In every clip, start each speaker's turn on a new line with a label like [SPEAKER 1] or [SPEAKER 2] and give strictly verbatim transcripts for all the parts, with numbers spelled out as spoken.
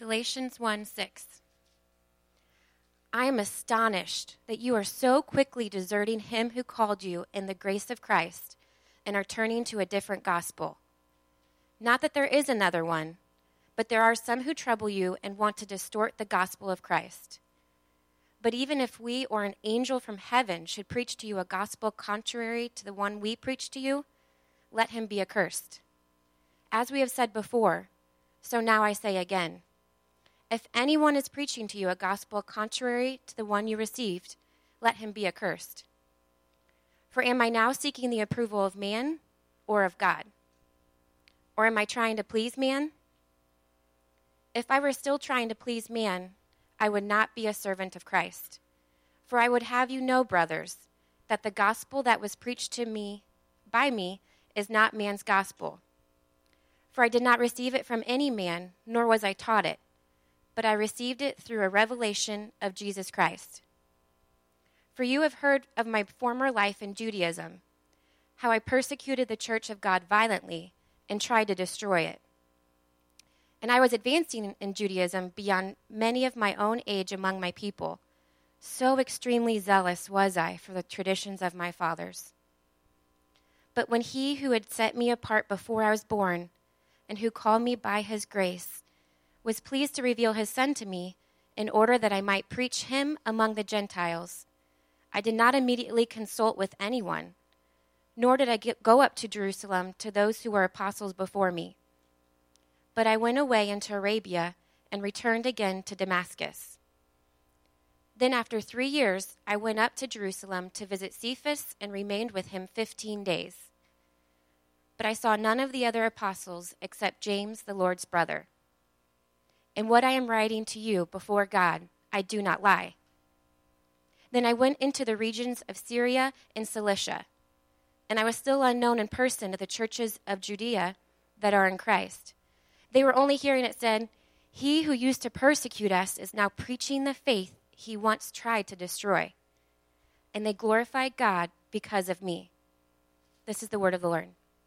[SPEAKER 1] Galatians one six. I am astonished that you are so quickly deserting him who called you in the grace of Christ and are turning to a different gospel. Not that there is another one, but there are some who trouble you and want to distort the gospel of Christ. But even if we or an angel from heaven should preach to you a gospel contrary to the one we preach to you, let him be accursed. As we have said before, so now I say again, if anyone is preaching to you a gospel contrary to the one you received, let him be accursed. For am I now seeking the approval of man or of God? Or am I trying to please man? If I were still trying to please man, I would not be a servant of Christ. For I would have you know, brothers, that the gospel that was preached to me by me is not man's gospel. For I did not receive it from any man, nor was I taught it, but I received it through a revelation of Jesus Christ. For you have heard of my former life in Judaism, how I persecuted the church of God violently and tried to destroy it. And I was advancing in Judaism beyond many of my own age among my people. So extremely zealous was I for the traditions of my fathers. But when he who had set me apart before I was born, and who called me by his grace, was pleased to reveal his Son to me in order that I might preach him among the Gentiles, I did not immediately consult with anyone, nor did I get, go up to Jerusalem to those who were apostles before me. But I went away into Arabia and returned again to Damascus. Then after three years, I went up to Jerusalem to visit Cephas and remained with him fifteen days. But I saw none of the other apostles except James, the Lord's brother. In what I am writing to you before God, I do not lie. Then I went into the regions of Syria and Cilicia, and I was still unknown in person to the churches of Judea that are in Christ. They were only hearing it said, he who used to persecute us is now preaching the faith he once tried to destroy. And they glorified God because of me. This is the word of the Lord.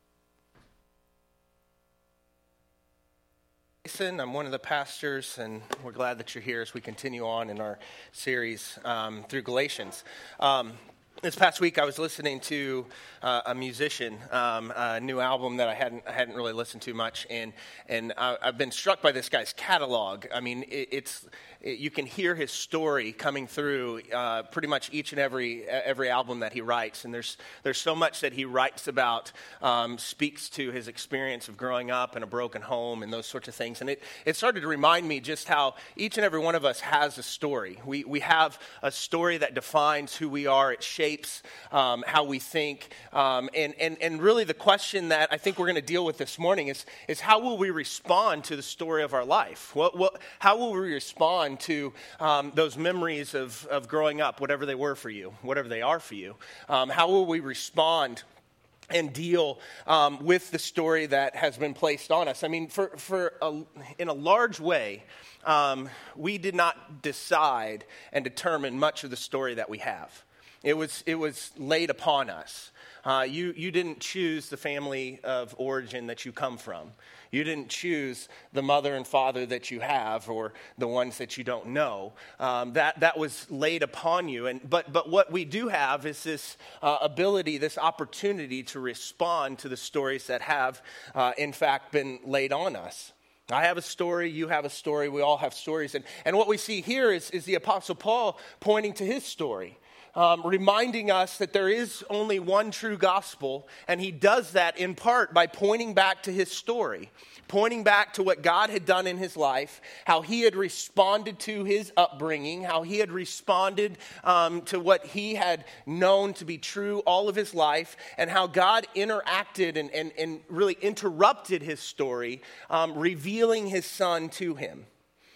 [SPEAKER 2] Jason, I'm one of the pastors, and we're glad that you're here as we continue on in our series um, through Galatians. Um, this past week, I was listening to uh, a musician, um, a new album that I hadn't I hadn't really listened to much, and and I, I've been struck by this guy's catalog. I mean, it, it's it, you can hear his story coming through uh, pretty much each and every every album that he writes, and there's there's so much that he writes about, um, speaks to his experience of growing up in a broken home and those sorts of things, and it it started to remind me just how each and every one of us has a story. We we have a story that defines who we are. It shapes Um, how we think, um, and, and, and really the question that I think we're going to deal with this morning is, is how will we respond to the story of our life? What, what, how will we respond to um, those memories of, of growing up, whatever they were for you, whatever they are for you? Um, how will we respond and deal um, with the story that has been placed on us? I mean, for, for a, in a large way, um, we did not decide and determine much of the story that we have. It was it was laid upon us. Uh, you you didn't choose the family of origin that you come from. You didn't choose the mother and father that you have, or the ones that you don't know. Um, that that was laid upon you. And but but what we do have is this uh, ability, this opportunity to respond to the stories that have, uh, in fact, been laid on us. I have a story, you have a story, we all have stories. And, and what we see here is, is the Apostle Paul pointing to his story. Um, reminding us that there is only one true gospel, and he does that in part by pointing back to his story, pointing back to what God had done in his life, how he had responded to his upbringing, how he had responded um, to what he had known to be true all of his life, and how God interacted and, and, and really interrupted his story, um, revealing his Son to him.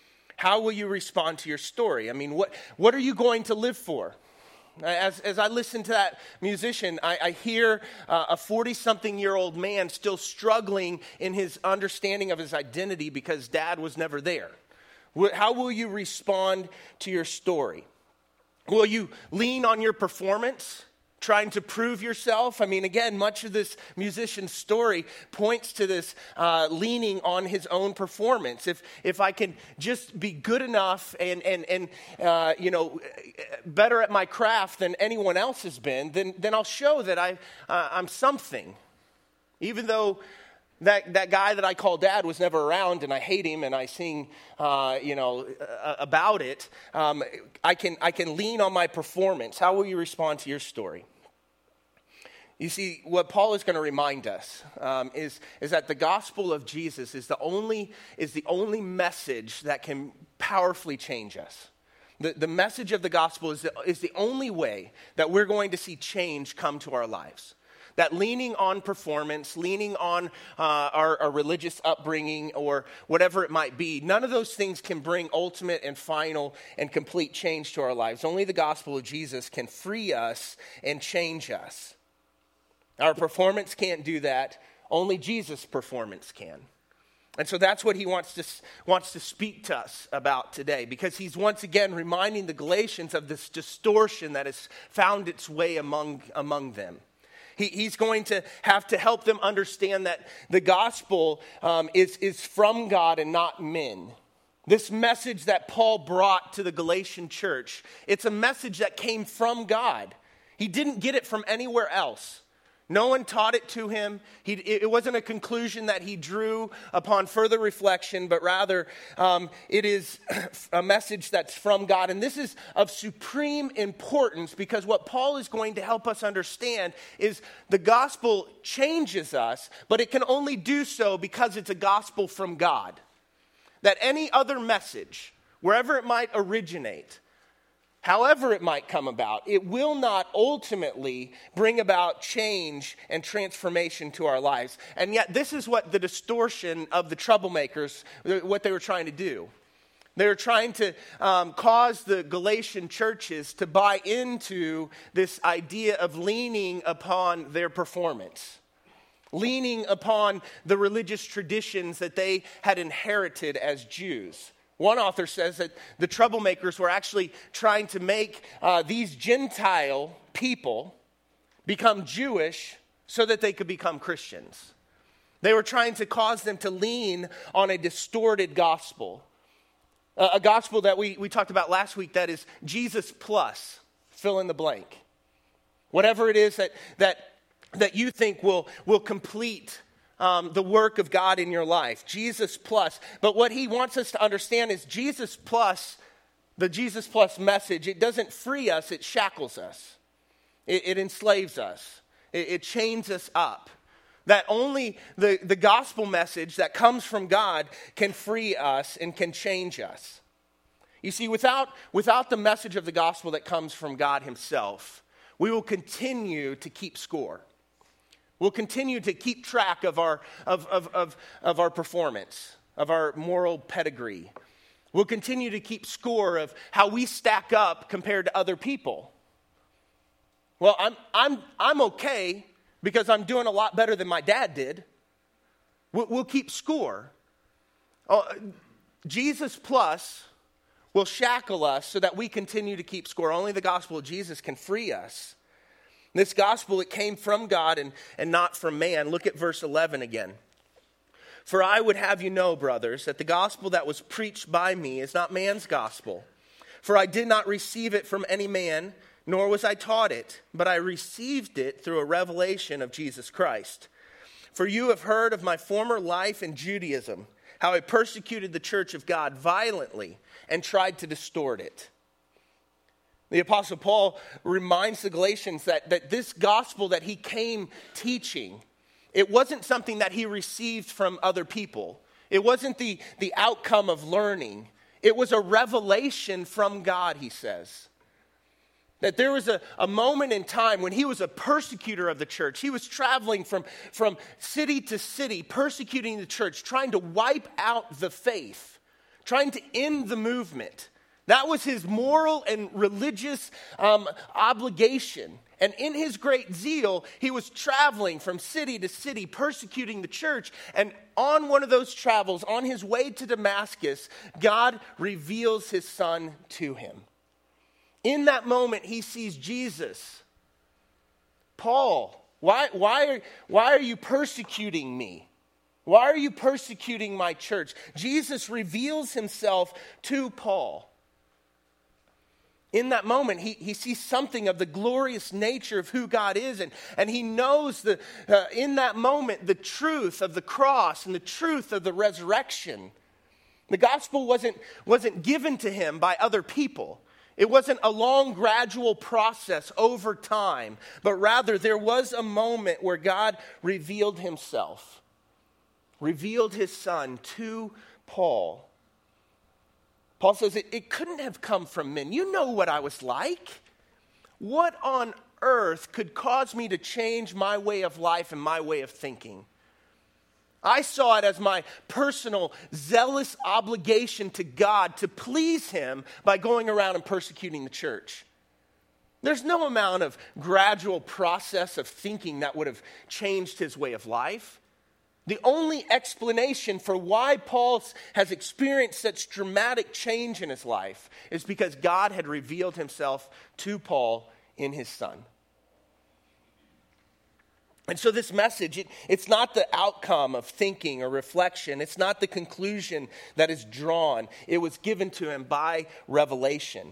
[SPEAKER 2] How will you respond to your story? I mean, what, what are you going to live for? As as I listen to that musician, I, I hear uh, a forty-something-year-old man still struggling in his understanding of his identity because dad was never there. How will you respond to your story? Will you lean on your performance? Trying to prove yourself? I mean, again, much of this musician's story points to this uh, leaning on his own performance. If if I can just be good enough and and and uh, you know better at my craft than anyone else has been, then then I'll show that I uh, I'm something. Even though that that guy that I call dad was never around, and I hate him, and I sing uh, you know uh, about it. Um, I can I can lean on my performance. How will you respond to your story? You see, what Paul is going to remind us um, is, is that the gospel of Jesus is the only is the only message that can powerfully change us. The, the message of the gospel is the, is the only way that we're going to see change come to our lives. That leaning on performance, leaning on uh, our, our religious upbringing or whatever it might be, none of those things can bring ultimate and final and complete change to our lives. Only the gospel of Jesus can free us and change us. Our performance can't do that. Only Jesus' performance can. And so that's what he wants to, wants to speak to us about today, because he's once again reminding the Galatians of this distortion that has found its way among, among them. He, he's going to have to help them understand that the gospel um, is, is from God and not men. This message that Paul brought to the Galatian church, it's a message that came from God. He didn't get it from anywhere else. No one taught it to him. He, it wasn't a conclusion that he drew upon further reflection, but rather um, it is a message that's from God. And this is of supreme importance, because what Paul is going to help us understand is the gospel changes us, but it can only do so because it's a gospel from God. That any other message, wherever it might originate, however it might come about, it will not ultimately bring about change and transformation to our lives. And yet this is what the distortion of the troublemakers, what they were trying to do. They were trying to um, cause the Galatian churches to buy into this idea of leaning upon their performance, leaning upon the religious traditions that they had inherited as Jews. One author says that the troublemakers were actually trying to make uh, these Gentile people become Jewish so that they could become Christians. They were trying to cause them to lean on a distorted gospel. Uh, a gospel that we, we talked about last week that is Jesus plus, fill in the blank. Whatever it is that that, that you think will, will complete Um, the work of God in your life, Jesus plus. But what he wants us to understand is Jesus plus, the Jesus plus message, it doesn't free us, it shackles us. It, it enslaves us. It, it chains us up. That only the, the gospel message that comes from God can free us and can change us. You see, without, without the message of the gospel that comes from God himself, we will continue to keep score. We'll continue to keep track of our of, of, of, of our performance, of our moral pedigree. We'll continue to keep score of how we stack up compared to other people. Well, I'm I'm I'm okay because I'm doing a lot better than my dad did. We'll, we'll keep score. Oh, Jesus plus will shackle us so that we continue to keep score. Only the gospel of Jesus can free us. This gospel, it came from God and, and not from man. Look at verse eleven again. For I would have you know, brothers, that the gospel that was preached by me is not man's gospel. For I did not receive it from any man, nor was I taught it, but I received it through a revelation of Jesus Christ. For you have heard of my former life in Judaism, how I persecuted the church of God violently and tried to distort it. The Apostle Paul reminds the Galatians that, that this gospel that he came teaching, it wasn't something that he received from other people. It wasn't the, the outcome of learning. It was a revelation from God, he says. That there was a, a moment in time when he was a persecutor of the church. He was traveling from, from city to city, persecuting the church, trying to wipe out the faith, trying to end the movement. That was his moral and religious um, obligation. And in his great zeal, he was traveling from city to city, persecuting the church. And on one of those travels, on his way to Damascus, God reveals his son to him. In that moment, he sees Jesus. Paul, why, why, why are you persecuting me? Why are you persecuting my church? Jesus reveals himself to Paul. In that moment, he, he sees something of the glorious nature of who God is, and, and he knows the, uh, in that moment the truth of the cross and the truth of the resurrection. The gospel wasn't, wasn't given to him by other people. It wasn't a long, gradual process over time, but rather there was a moment where God revealed himself, revealed his son to Paul. Paul says, it, it couldn't have come from men. You know what I was like. What on earth could cause me to change my way of life and my way of thinking? I saw it as my personal, zealous obligation to God to please him by going around and persecuting the church. There's no amount of gradual process of thinking that would have changed his way of life. The only explanation for why Paul has experienced such dramatic change in his life is because God had revealed himself to Paul in his son. And so this message, it, it's not the outcome of thinking or reflection. It's not the conclusion that is drawn. It was given to him by revelation.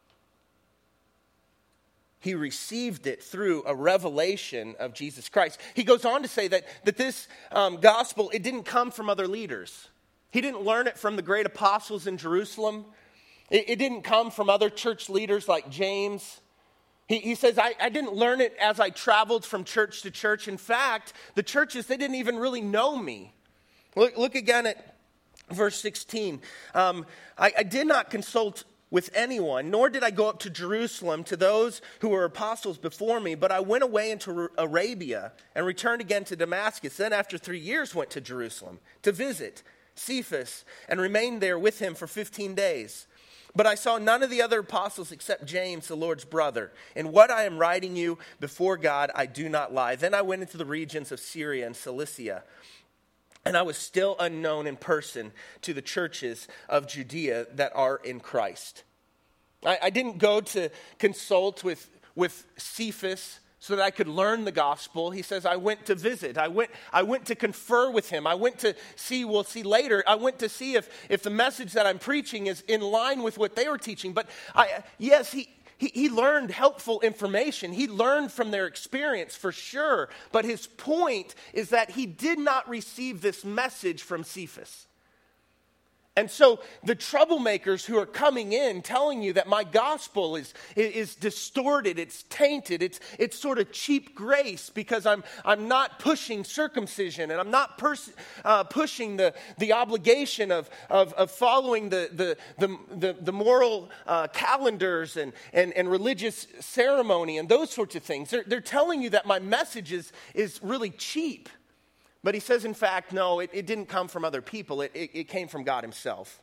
[SPEAKER 2] He received it through a revelation of Jesus Christ. He goes on to say that, that this um, gospel, it didn't come from other leaders. He didn't learn it from the great apostles in Jerusalem. It, it didn't come from other church leaders like James. He, he says, I, I didn't learn it as I traveled from church to church. In fact, the churches, they didn't even really know me. Look, look again at verse sixteen. Um, I, I did not consult with anyone, nor did I go up to Jerusalem to those who were apostles before me, but I went away into Arabia and returned again to Damascus. Then after three years went to Jerusalem to visit Cephas and remained there with him for fifteen days. But I saw none of the other apostles except James, the Lord's brother. In what I am writing you before God, I do not lie. Then I went into the regions of Syria and Cilicia, and I was still unknown in person to the churches of Judea that are in Christ. I, I didn't go to consult with, with Cephas so that I could learn the gospel. He says, I went to visit. I went, I went to confer with him. I went to see, we'll see later, I went to see if, if the message that I'm preaching is in line with what they were teaching. But I, yes, he... He, he learned helpful information. He learned from their experience for sure. But his point is that he did not receive this message from Cephas. And so the troublemakers who are coming in telling you that my gospel is, is distorted, it's tainted, it's, it's sort of cheap grace because I'm, I'm not pushing circumcision and I'm not pers- uh, pushing the, the obligation of, of, of following the, the, the, the, the moral uh, calendars and, and, and religious ceremony and those sorts of things. They're, they're telling you that my message is, is really cheap. But he says, in fact, no, it, it didn't come from other people. It, it, it came from God himself.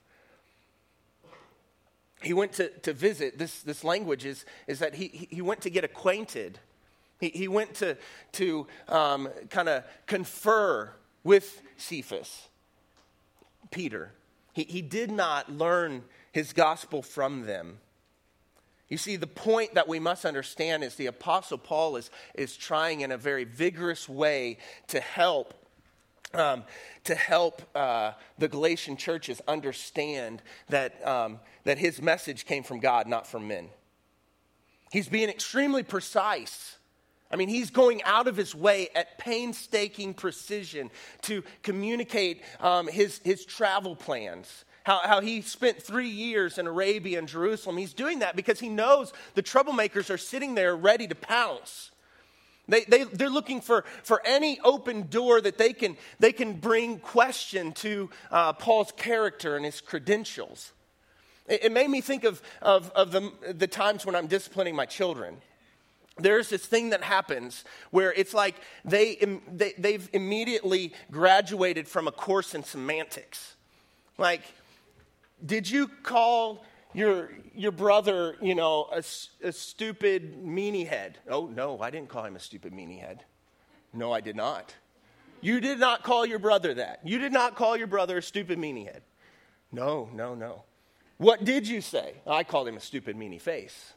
[SPEAKER 2] He went to, to visit. This, this language is, is that he, he went to get acquainted. He, he went to, to um, kind of confer with Cephas, Peter. He, he did not learn his gospel from them. You see, the point that we must understand is the Apostle Paul is, is trying in a very vigorous way to help Um, to help uh, the Galatian churches understand that, um, that his message came from God, not from men. He's being extremely precise. I mean, he's going out of his way at painstaking precision to communicate um, his, his travel plans. How, how he spent three years in Arabia and Jerusalem. He's doing that because he knows the troublemakers are sitting there ready to pounce. They, they, they're looking for, for any open door that they can, they can bring question to uh, Paul's character and his credentials. It, it made me think of, of, of the, the times when I'm disciplining my children. There's this thing that happens where it's like they, they, they've immediately graduated from a course in semantics. Like, did you call your your brother, you know, a, a stupid meanie head? Oh, no, I didn't call him a stupid meanie head. No, I did not. You did not call your brother that. You did not call your brother a stupid meanie head. No, no, no. What did you say? I called him a stupid meanie face.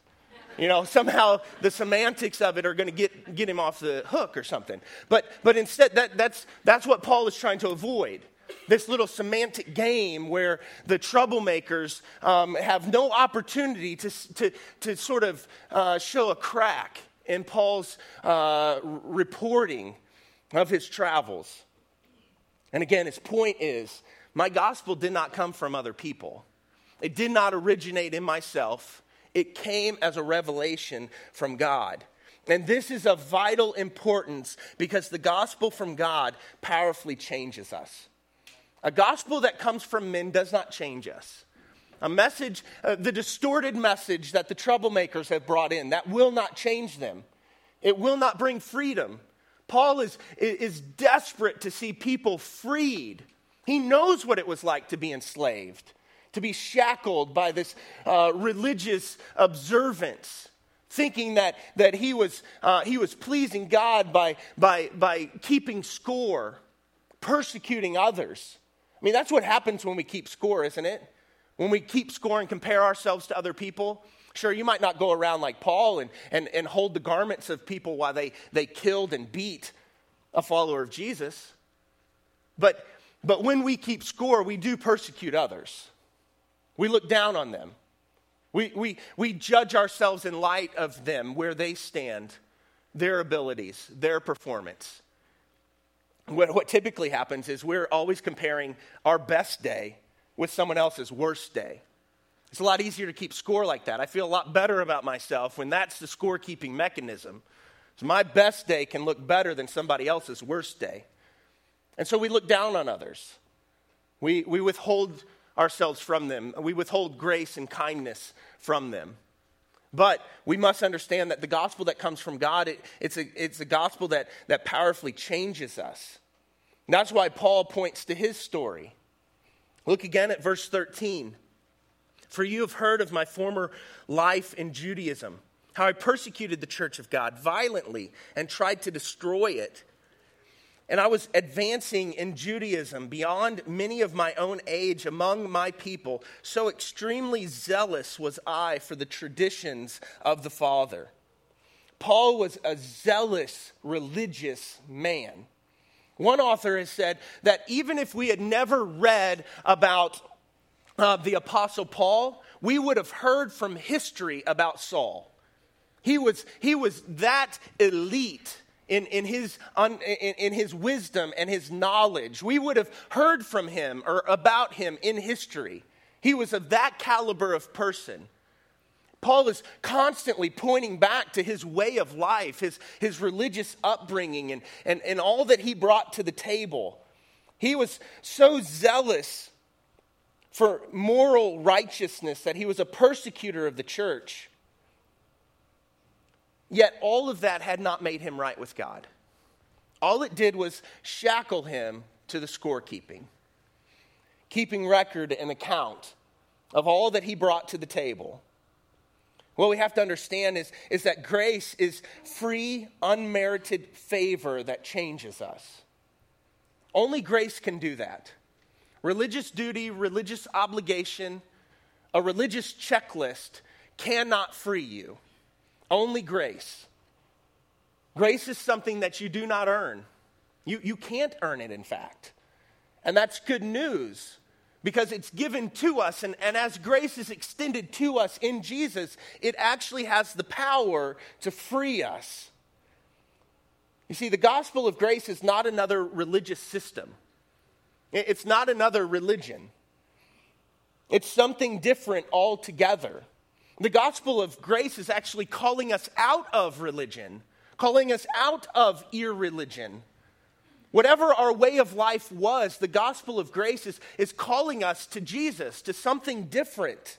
[SPEAKER 2] You know, somehow the semantics of it are going to get, get him off the hook or something. But but instead, that, that's, that's what Paul is trying to avoid. This little semantic game where the troublemakers um, have no opportunity to, to, to sort of uh, show a crack in Paul's uh, reporting of his travels. And again, his point is, my gospel did not come from other people. It did not originate in myself. It came as a revelation from God. And this is of vital importance because the gospel from God powerfully changes us. A gospel that comes from men does not change us. A message, uh, the distorted message that the troublemakers have brought in, that will not change them. It will not bring freedom. Paul is, is desperate to see people freed. He knows what it was like to be enslaved, to be shackled by this uh, religious observance, thinking that, that he was, uh, he was pleasing God by, by, by keeping score, persecuting others. I mean, that's what happens when we keep score, isn't it? When we keep score and compare ourselves to other people. Sure, you might not go around like Paul and, and, and hold the garments of people while they, they killed and beat a follower of Jesus. But, but when we keep score, we do persecute others. We look down on them. We, we, we judge ourselves in light of them, where they stand, their abilities, their performance. What, what typically happens is we're always comparing our best day with someone else's worst day. It's a lot easier to keep score like that. I feel a lot better about myself when that's the scorekeeping mechanism. So my best day can look better than somebody else's worst day. And so we look down on others. We, we withhold ourselves from them. We withhold grace and kindness from them. But we must understand that the gospel that comes from God, it, it's, a, it's a gospel that, that powerfully changes us. And that's why Paul points to his story. Look again at verse thirteen. For you have heard of my former life in Judaism, how I persecuted the church of God violently and tried to destroy it. And I was advancing in Judaism beyond many of my own age among my people. So extremely zealous was I for the traditions of the Father. Paul was a zealous religious man. One author has said that even if we had never read about uh, the Apostle Paul, we would have heard from history about Saul. He was, he was that elite In, in, his, un, in, in his wisdom and his knowledge. We would have heard from him or about him in history. He was of that caliber of person. Paul is constantly pointing back to his way of life, his, his religious upbringing, and, and, and all that he brought to the table. He was so zealous for moral righteousness that he was a persecutor of the church. Yet all of that had not made him right with God. All it did was shackle him to the scorekeeping, keeping record and account of all that he brought to the table. What we have to understand is, is that grace is free, unmerited favor that changes us. Only grace can do that. Religious duty, religious obligation, a religious checklist cannot free you. Only grace. Grace is something that you do not earn. You, you can't earn it, in fact. And that's good news because it's given to us. And, and as grace is extended to us in Jesus, it actually has the power to free us. You see, the gospel of grace is not another religious system. It's not another religion. It's something different altogether. The gospel of grace is actually calling us out of religion, calling us out of irreligion. Whatever our way of life was, the gospel of grace is, is calling us to Jesus, to something different.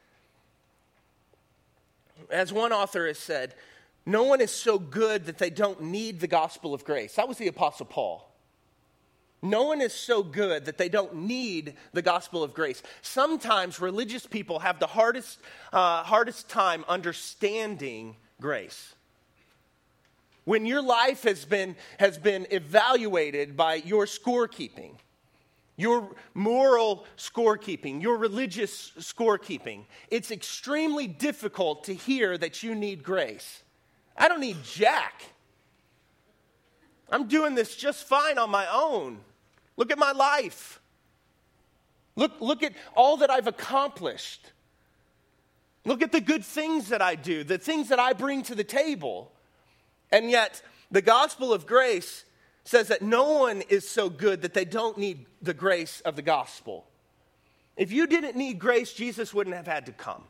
[SPEAKER 2] As one author has said, no one is so good that they don't need the gospel of grace. That was the Apostle Paul. No one is so good that they don't need the gospel of grace. Sometimes religious people have the hardest, uh, hardest time understanding grace. When your life has been, has been evaluated by your scorekeeping, your moral scorekeeping, your religious scorekeeping, it's extremely difficult to hear that you need grace. I don't need jack. I'm doing this just fine on my own. Look at my life. Look, look at all that I've accomplished. Look at the good things that I do, the things that I bring to the table. And yet, the gospel of grace says that no one is so good that they don't need the grace of the gospel. If you didn't need grace, Jesus wouldn't have had to come.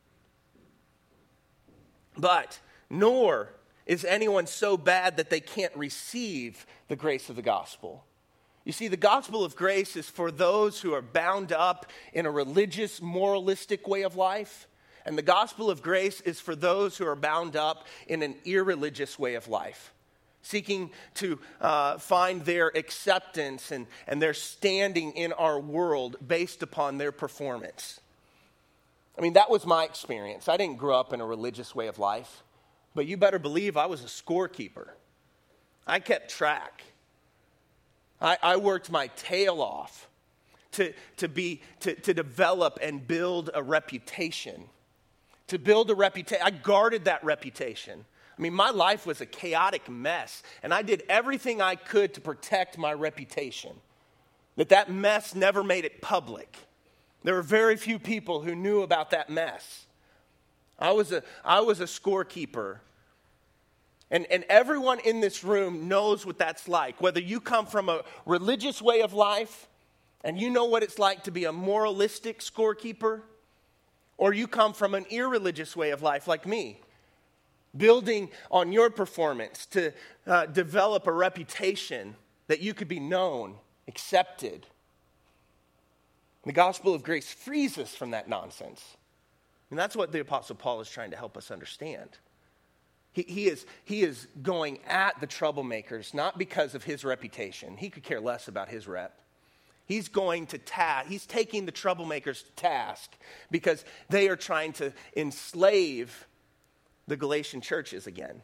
[SPEAKER 2] But, nor is anyone so bad that they can't receive the grace of the gospel. You see, the gospel of grace is for those who are bound up in a religious, moralistic way of life. And the gospel of grace is for those who are bound up in an irreligious way of life, seeking to uh, find their acceptance and, and their standing in our world based upon their performance. I mean, that was my experience. I didn't grow up in a religious way of life, but you better believe I was a scorekeeper. I kept track. I, I worked my tail off to, to, be, to, to develop and build a reputation. To build a reputation. I guarded that reputation. I mean, my life was a chaotic mess, and I did everything I could to protect my reputation. That that mess never made it public. There were very few people who knew about that mess. I was a, I was a scorekeeper. And, and everyone in this room knows what that's like. Whether you come from a religious way of life, and you know what it's like to be a moralistic scorekeeper, or you come from an irreligious way of life like me, building on your performance to uh, develop a reputation that you could be known, accepted. The gospel of grace frees us from that nonsense. And that's what the Apostle Paul is trying to help us understand. He, he, is, he is going at the troublemakers, not because of his reputation. He could care less about his rep. He's going to task, he's taking the troublemakers to task because they are trying to enslave the Galatian churches again.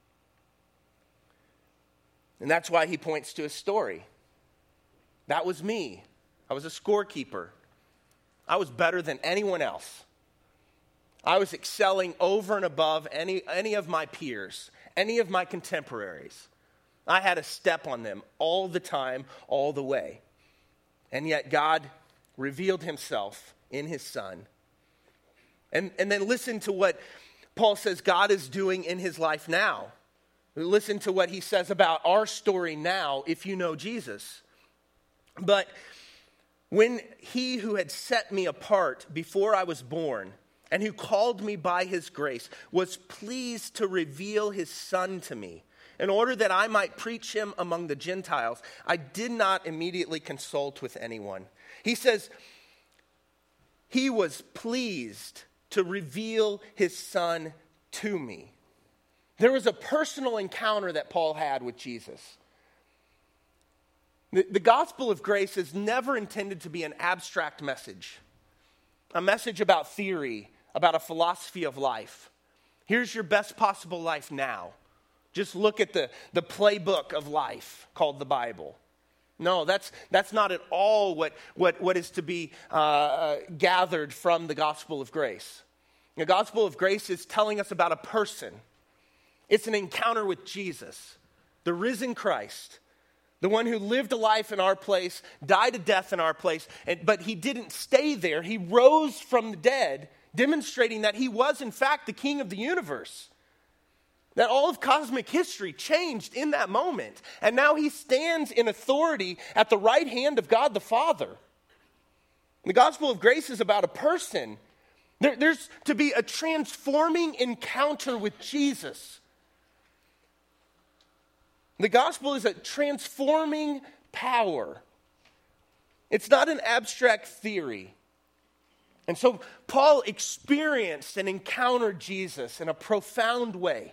[SPEAKER 2] And that's why he points to a story. That was me. I was a scorekeeper. I was better than anyone else. I was excelling over and above any, any of my peers, any of my contemporaries. I had a step on them all the time, all the way. And yet God revealed himself in his Son. And, and then listen to what Paul says God is doing in his life now. Listen to what he says about our story now if you know Jesus. But when he who had set me apart before I was born and who called me by his grace was pleased to reveal his Son to me, in order that I might preach him among the Gentiles, I did not immediately consult with anyone. He says, he was pleased to reveal his Son to me. There was a personal encounter that Paul had with Jesus. The, the gospel of grace is never intended to be an abstract message, a message about theory, about a philosophy of life. Here's your best possible life now. Just look at the, the playbook of life called the Bible. No, that's that's not at all what, what, what is to be uh, uh, gathered from the gospel of grace. The gospel of grace is telling us about a person. It's an encounter with Jesus, the risen Christ, the one who lived a life in our place, died a death in our place, and, but he didn't stay there. He rose from the dead, demonstrating that he was, in fact, the king of the universe. That all of cosmic history changed in that moment. And now he stands in authority at the right hand of God the Father. The gospel of grace is about a person. There, there's to be a transforming encounter with Jesus. The gospel is a transforming power. It's not an abstract theory. And so Paul experienced and encountered Jesus in a profound way.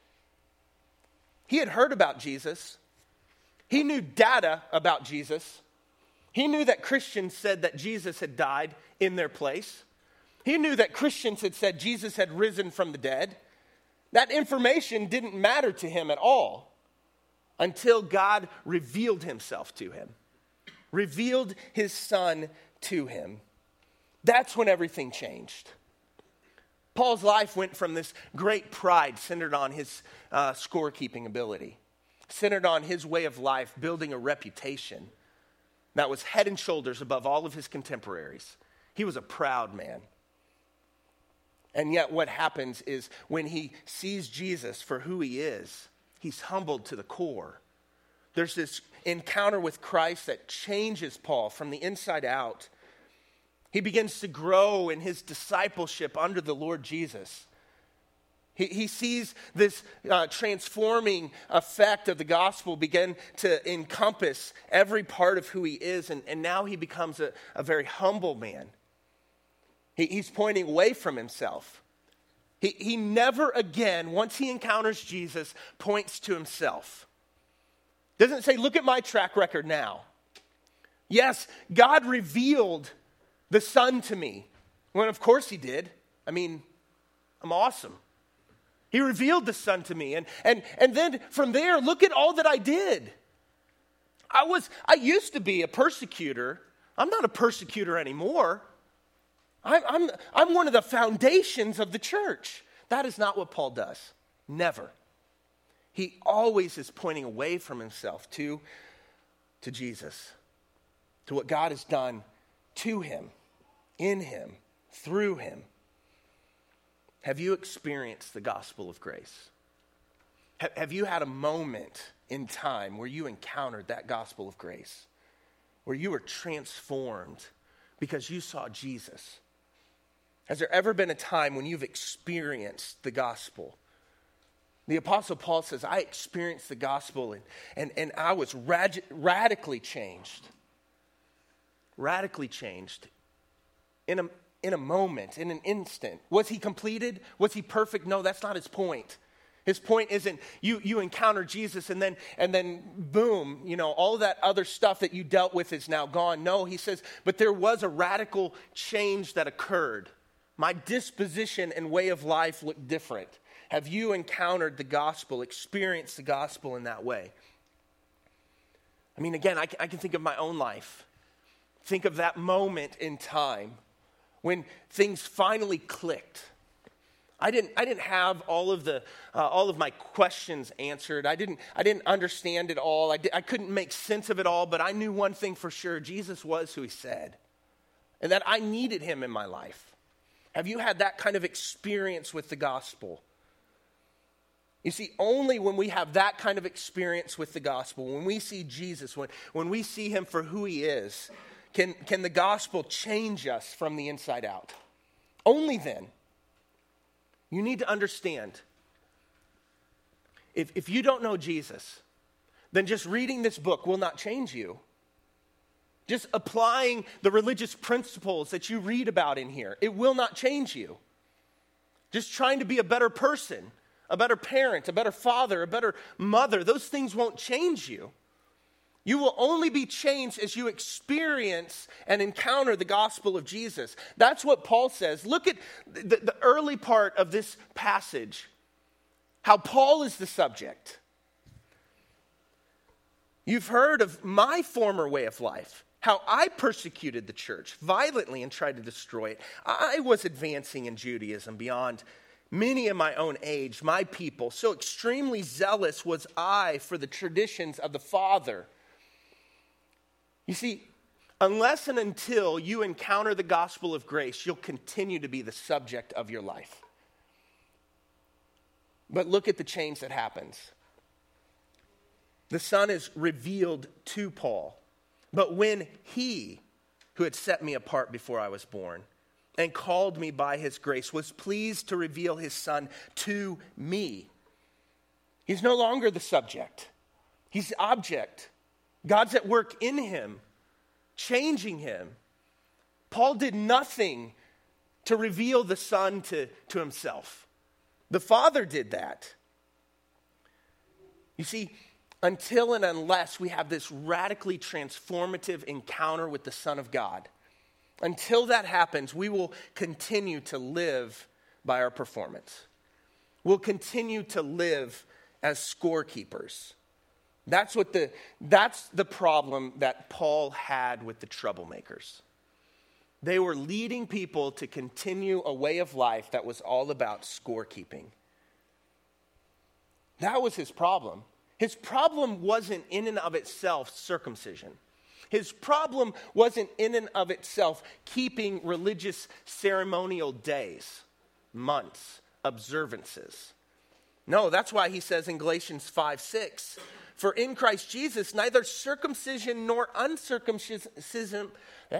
[SPEAKER 2] He had heard about Jesus. He knew data about Jesus. He knew that Christians said that Jesus had died in their place. He knew that Christians had said Jesus had risen from the dead. That information didn't matter to him at all until God revealed himself to him. revealed his son to him. That's when everything changed. Paul's life went from this great pride centered on his uh, scorekeeping ability, centered on his way of life, building a reputation that was head and shoulders above all of his contemporaries. He was a proud man. And yet what happens is when he sees Jesus for who he is, he's humbled to the core. There's this encounter with Christ that changes Paul from the inside out. He begins to grow in his discipleship under the Lord Jesus. He, he sees this uh, transforming effect of the gospel begin to encompass every part of who he is, and, and now he becomes a, a very humble man. He, he's pointing away from himself. He, he never again, once he encounters Jesus, points to himself. Doesn't say, look at my track record now. Yes, God revealed the Son to me. Well, of course he did. I mean, I'm awesome. He revealed the Son to me. And, and, and then from there, look at all that I did. I was, I used to be a persecutor. I'm not a persecutor anymore. I'm, I'm, I'm one of the foundations of the church. That is not what Paul does. Never. He always is pointing away from himself to, to Jesus, to what God has done to him, in him, through him. Have you experienced the gospel of grace? Have, have you had a moment in time where you encountered that gospel of grace, where you were transformed because you saw Jesus? Has there ever been a time when you've experienced the gospel? The Apostle Paul says, I experienced the gospel and, and, and I was rad- radically changed. Radically changed in a, in a moment, in an instant. Was he completed? Was he perfect? No, that's not his point. His point isn't you, you encounter Jesus and then, and then boom, you know, all that other stuff that you dealt with is now gone. No, he says, but there was a radical change that occurred. My disposition and way of life looked different. Have you encountered the gospel, experienced the gospel in that way? I mean, again, I can, I can think of my own life. Think of that moment in time when things finally clicked. I didn't, I didn't have all of the, uh, all of my questions answered. I didn't, I didn't understand it all. I, di- I couldn't make sense of it all, but I knew one thing for sure. Jesus was who he said, and that I needed him in my life. Have you had that kind of experience with the gospel? You see, only when we have that kind of experience with the gospel, when we see Jesus, when, when we see him for who he is, can, can the gospel change us from the inside out. Only then. You need to understand, if, if you don't know Jesus, then just reading this book will not change you. Just applying the religious principles that you read about in here, it will not change you. Just trying to be a better person, a better parent, a better father, a better mother, those things won't change you. You will only be changed as you experience and encounter the gospel of Jesus. That's what Paul says. Look at the, the early part of this passage, how Paul is the subject. You've heard of my former way of life, how I persecuted the church violently and tried to destroy it. I was advancing in Judaism beyond many of my own age, my people. So extremely zealous was I for the traditions of the Father. You see, unless and until you encounter the gospel of grace, you'll continue to be the subject of your life. But look at the change that happens. The Son is revealed to Paul. But when he, who had set me apart before I was born, and called me by his grace, was pleased to reveal his Son to me, he's no longer the subject. He's the object. God's at work in him, changing him. Paul did nothing to reveal the Son to, to himself. The Father did that. You see, until and unless we have this radically transformative encounter with the Son of God, until that happens, we will continue to live by our performance. We'll continue to live as scorekeepers. That's what the that's the problem that Paul had with the troublemakers. They were leading people to continue a way of life that was all about scorekeeping. That was his problem. His problem wasn't in and of itself circumcision. His problem wasn't in and of itself keeping religious ceremonial days, months, observances. No, that's why he says in Galatians five six, for in Christ Jesus, neither circumcision nor uncircumcision, yeah,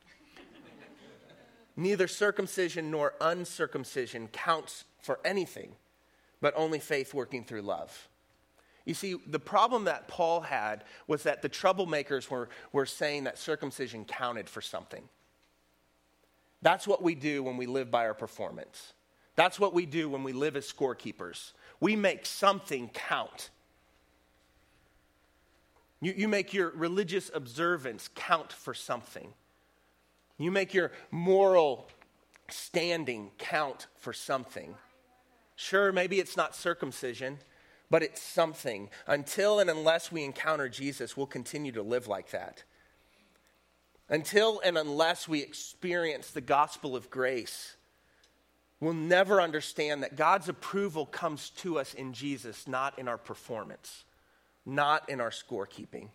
[SPEAKER 2] neither circumcision nor uncircumcision counts for anything, but only faith working through love. You see, the problem that Paul had was that the troublemakers were, were saying that circumcision counted for something. That's what we do when we live by our performance. That's what we do when we live as scorekeepers. We make something count. You, you make your religious observance count for something. You make your moral standing count for something. Sure, maybe it's not circumcision, but it's something. Until and unless we encounter Jesus, we'll continue to live like that. Until and unless we experience the gospel of grace, we'll never understand that God's approval comes to us in Jesus, not in our performance, not in our scorekeeping.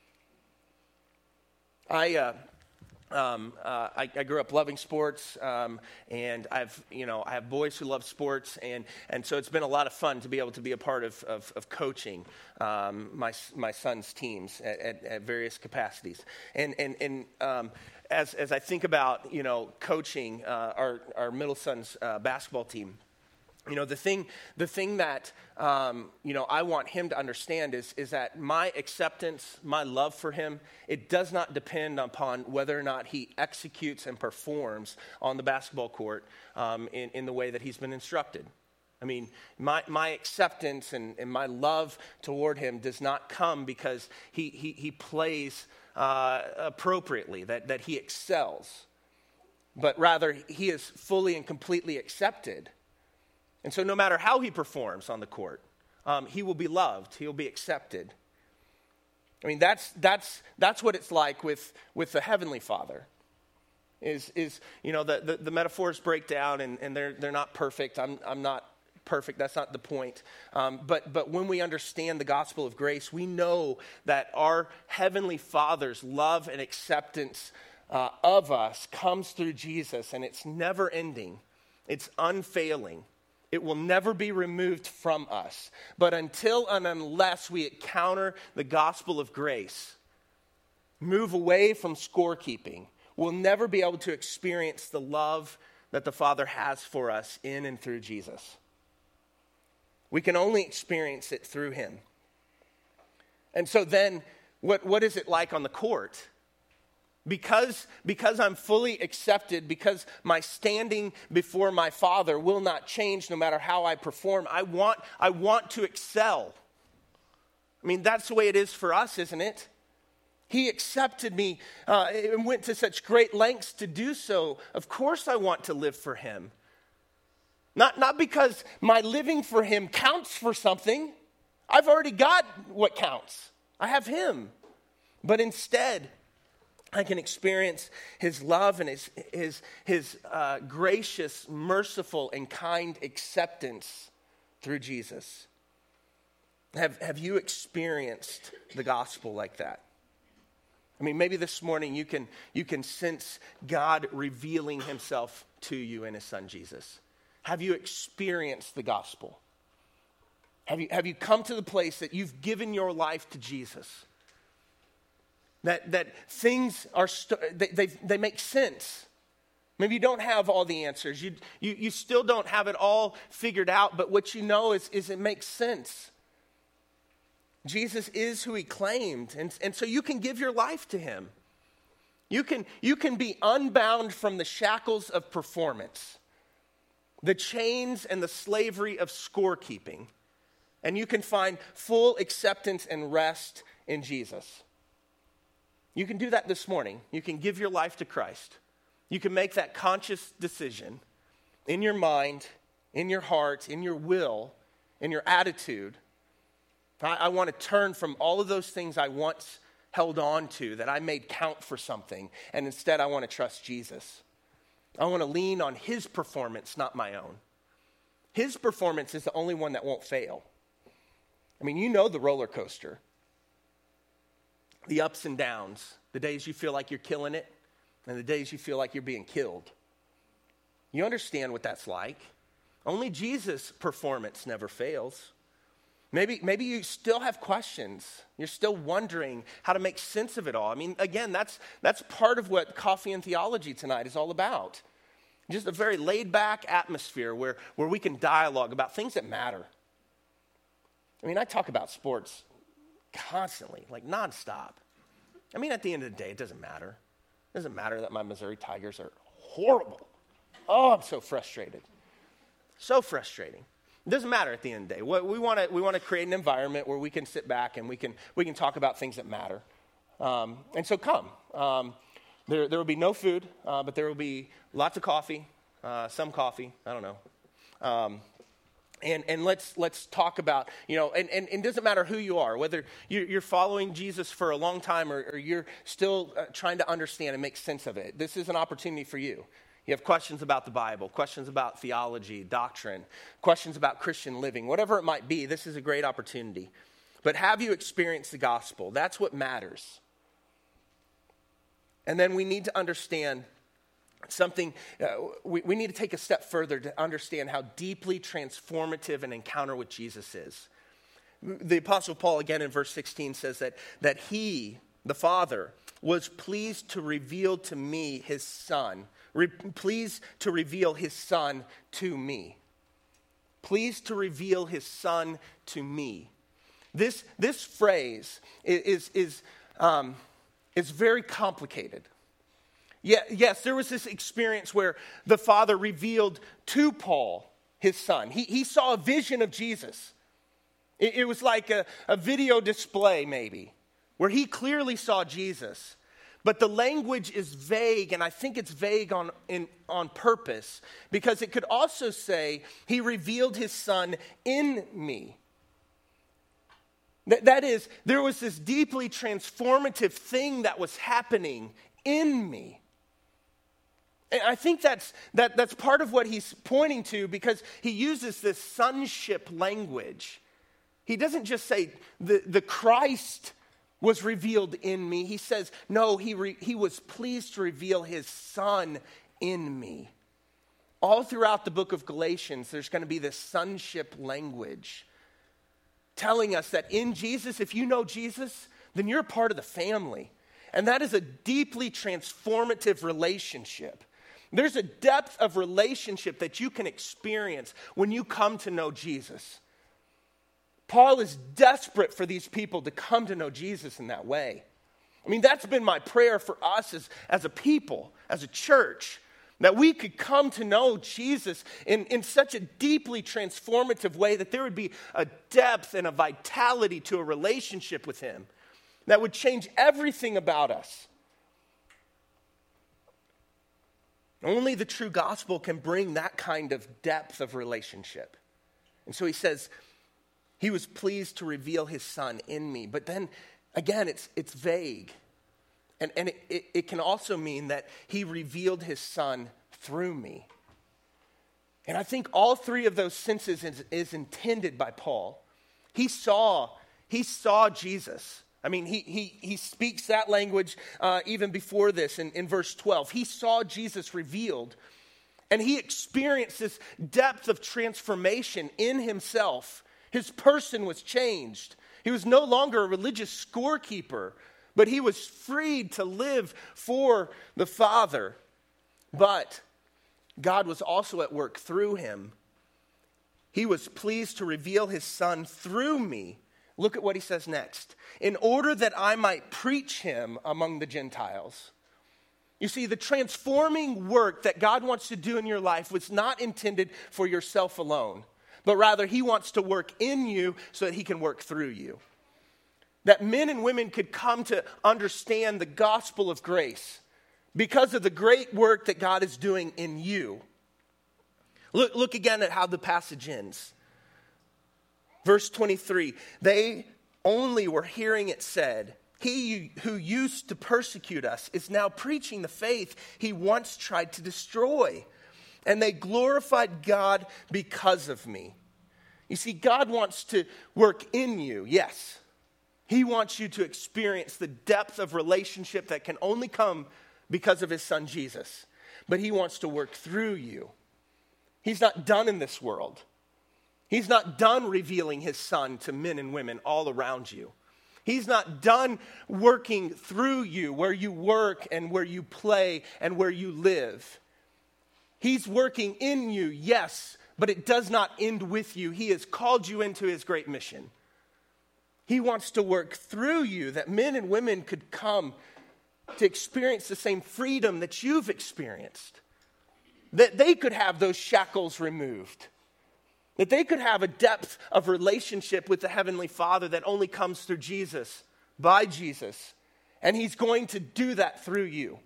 [SPEAKER 2] I... Uh, Um, uh, I, I grew up loving sports, um, and I've, you know, I have boys who love sports, and, and so it's been a lot of fun to be able to be a part of, of, of coaching um, my my son's teams at, at, at various capacities. And and and um, as as I think about, you know, coaching uh, our our middle son's uh, basketball team. You know, the thing the thing that, um, you know, I want him to understand is, is that my acceptance, my love for him, it does not depend upon whether or not he executes and performs on the basketball court um, in, in the way that he's been instructed. I mean, my, my acceptance and, and my love toward him does not come because he, he, he plays uh, appropriately, that, that he excels, but rather he is fully and completely accepted. And so no matter how he performs on the court, um, he will be loved. He will be accepted. I mean, that's that's that's what it's like with, with the Heavenly Father. Is is you know the, the, the metaphors break down and, and they're they're not perfect. I'm I'm not perfect. That's not the point. Um, but but when we understand the gospel of grace, we know that our Heavenly Father's love and acceptance uh, of us comes through Jesus, and it's never ending. It's unfailing. It will never be removed from us. But until and unless we encounter the gospel of grace, move away from scorekeeping, we'll never be able to experience the love that the Father has for us in and through Jesus. We can only experience it through him. And so then, what, what is it like on the court? Because, because I'm fully accepted, because my standing before my Father will not change no matter how I perform, I want, I want to excel. I mean, that's the way it is for us, isn't it? He accepted me uh, and went to such great lengths to do so. Of course I want to live for him. Not, not because my living for him counts for something. I've already got what counts. I have him. But instead, I can experience his love and his his his uh, gracious, merciful, and kind acceptance through Jesus. Have have you experienced the gospel like that? I mean, maybe this morning you can you can sense God revealing himself to you in his son Jesus. Have you experienced the gospel? Have you have you come to the place that you've given your life to Jesus? That that things are st- they, they they make sense. Maybe you don't have all the answers. You you you still don't have it all figured out. But what you know is is it makes sense. Jesus is who he claimed, and and so you can give your life to him. You can you can be unbound from the shackles of performance, the chains and the slavery of scorekeeping, and you can find full acceptance and rest in Jesus. You can do that this morning. You can give your life to Christ. You can make that conscious decision in your mind, in your heart, in your will, in your attitude, I, I want to turn from all of those things I once held on to that I made count for something, and instead I want to trust Jesus. I want to lean on his performance, not my own. His performance is the only one that won't fail. I mean, you know the roller coaster. The ups and downs. The days you feel like you're killing it, and the days you feel like you're being killed. You understand what that's like. Only Jesus' performance never fails. Maybe, maybe you still have questions. You're still wondering how to make sense of it all. I mean, again, that's that's part of what Coffee and Theology tonight is all about. Just a very laid-back atmosphere where, where we can dialogue about things that matter. I mean, I talk about sports constantly, like nonstop. I mean, at the end of the day, it doesn't matter. It doesn't matter that my Missouri Tigers are horrible. Oh, I'm so frustrated. So frustrating. It doesn't matter at the end of the day. We want to we want to create an environment where we can sit back and we can we can talk about things that matter. Um, and so come. Um, there there will be no food, uh, but there will be lots of coffee, uh, some coffee. I don't know. Um, and and let's let's talk about, you know, and, and, and it doesn't matter who you are, whether you're, you're following Jesus for a long time or, or you're still uh, trying to understand and make sense of it. This is an opportunity for you. You have questions about the Bible, questions about theology, doctrine, questions about Christian living, whatever it might be, this is a great opportunity. But have you experienced the gospel? That's what matters. And then we need to understand something, uh, we, we need to take a step further to understand how deeply transformative an encounter with Jesus is. The Apostle Paul, again in verse sixteen, says that, that he, the Father, was pleased to reveal to me his Son, Re- pleased to reveal his Son to me. Pleased to reveal his Son to me. This, this phrase is, is, um, is very complicated. Yeah, yes, there was this experience where the Father revealed to Paul his Son. He, he saw a vision of Jesus. It, it was like a, a video display maybe, where he clearly saw Jesus. But the language is vague, and I think it's vague on, in, on purpose, because it could also say, he revealed his Son in me. That, that is, there was this deeply transformative thing that was happening in me. And I think that's, that, that's part of what he's pointing to, because he uses this sonship language. He doesn't just say, the, the Christ was revealed in me. He says, no, he, re, he was pleased to reveal his Son in me. All throughout the book of Galatians, there's going to be this sonship language telling us that in Jesus, if you know Jesus, then you're a part of the family. And that is a deeply transformative relationship. There's a depth of relationship that you can experience when you come to know Jesus. Paul is desperate for these people to come to know Jesus in that way. I mean, that's been my prayer for us as, as a people, as a church, that we could come to know Jesus in, in such a deeply transformative way that there would be a depth and a vitality to a relationship with him that would change everything about us. Only the true gospel can bring that kind of depth of relationship. And so he says, he was pleased to reveal his Son in me. But then, again, it's it's vague. And, and it, it, it can also mean that he revealed his Son through me. And I think all three of those senses is, is intended by Paul. He saw, he saw Jesus. I mean, he he he speaks that language uh, even before this in, in verse twelve. He saw Jesus revealed, and he experienced this depth of transformation in himself. His person was changed. He was no longer a religious scorekeeper, but he was freed to live for the Father. But God was also at work through him. He was pleased to reveal his Son through me. Look at what he says next. In order that I might preach him among the Gentiles. You see, the transforming work that God wants to do in your life was not intended for yourself alone, but rather he wants to work in you so that he can work through you. That men and women could come to understand the gospel of grace because of the great work that God is doing in you. Look, look again at how the passage ends. Verse twenty-three, they only were hearing it said, he who used to persecute us is now preaching the faith he once tried to destroy. And they glorified God because of me. You see, God wants to work in you, yes. He wants you to experience the depth of relationship that can only come because of his son Jesus. But he wants to work through you. He's not done in this world. He's not done revealing his son to men and women all around you. He's not done working through you where you work and where you play and where you live. He's working in you, yes, but it does not end with you. He has called you into his great mission. He wants to work through you that men and women could come to experience the same freedom that you've experienced. That they could have those shackles removed. That they could have a depth of relationship with the Heavenly Father that only comes through Jesus, by Jesus. And he's going to do that through you.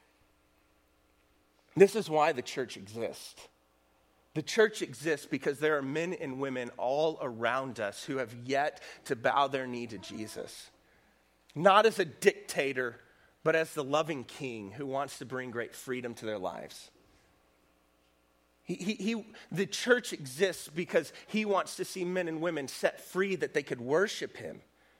[SPEAKER 2] This is why the church exists. The church exists because there are men and women all around us who have yet to bow their knee to Jesus. Not as a dictator, but as the loving king who wants to bring great freedom to their lives. He, he, he, the church exists because he wants to see men and women set free that they could worship him.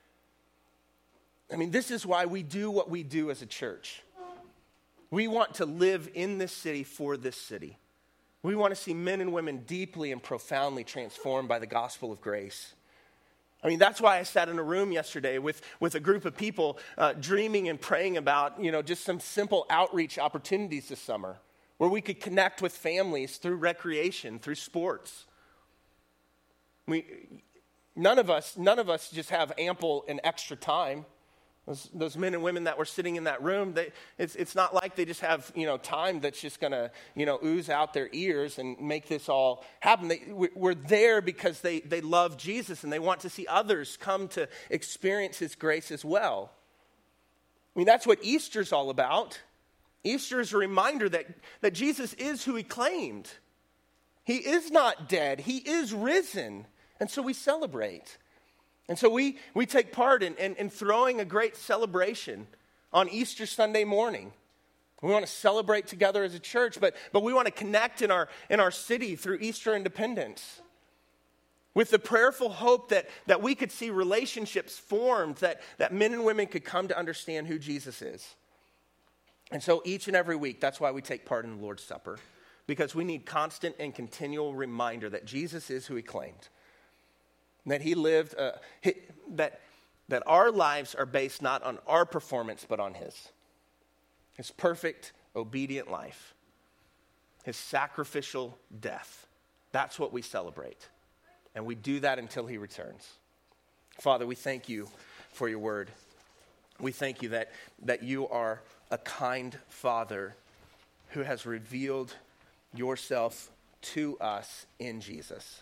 [SPEAKER 2] I mean, this is why we do what we do as a church. We want to live in this city for this city. We want to see men and women deeply and profoundly transformed by the gospel of grace. I mean, that's why I sat in a room yesterday with, with a group of people uh, dreaming and praying about, you know, just some simple outreach opportunities this summer where we could connect with families through recreation, through sports. We, none of us, none of us just have ample and extra time. Those, those men and women that were sitting in that room, they, it's, it's not like they just have, you know, time that's just going to, you know, ooze out their ears and make this all happen. They, we're there because they, they love Jesus and they want to see others come to experience his grace as well. I mean, that's what Easter's all about. Easter is a reminder that, that Jesus is who he claimed. He is not dead. He is risen. And so we celebrate. And so we, we take part in, in, in throwing a great celebration on Easter Sunday morning. We want to celebrate together as a church, but, but we want to connect in our, in our city through Easter Independence with the prayerful hope that, that we could see relationships formed, that, that men and women could come to understand who Jesus is. And so each and every week, that's why we take part in the Lord's Supper, because we need constant and continual reminder that Jesus is who he claimed. That he lived, uh, he, that, that our lives are based not on our performance, but on his. His perfect, obedient life. His sacrificial death. That's what we celebrate. And we do that until he returns. Father, we thank you for your word. We thank you that, that you are a kind Father who has revealed yourself to us in Jesus.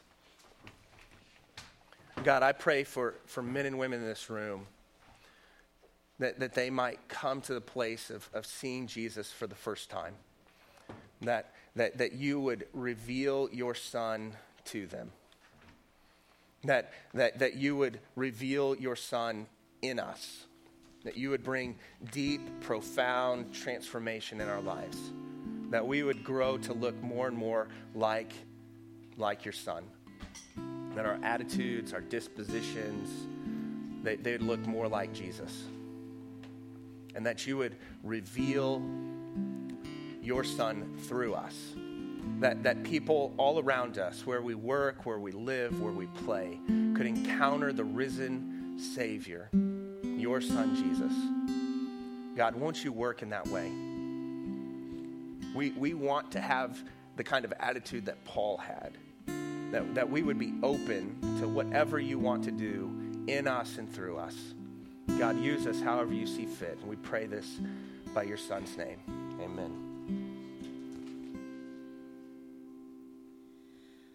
[SPEAKER 2] God, I pray for, for men and women in this room that, that they might come to the place of, of seeing Jesus for the first time. That, that, that you would reveal your son to them. That, that, that you would reveal your son in us. That you would bring deep, profound transformation in our lives. That we would grow to look more and more like, like your son. That our attitudes, our dispositions, they, they'd look more like Jesus. And that you would reveal your son through us. That, that people all around us, where we work, where we live, where we play, could encounter the risen Savior, your son Jesus. God, won't you work in that way? We, we want to have the kind of attitude that Paul had. That, that we would be open to whatever you want to do in us and through us. God, use us however you see fit. And we pray this by your son's name. Amen.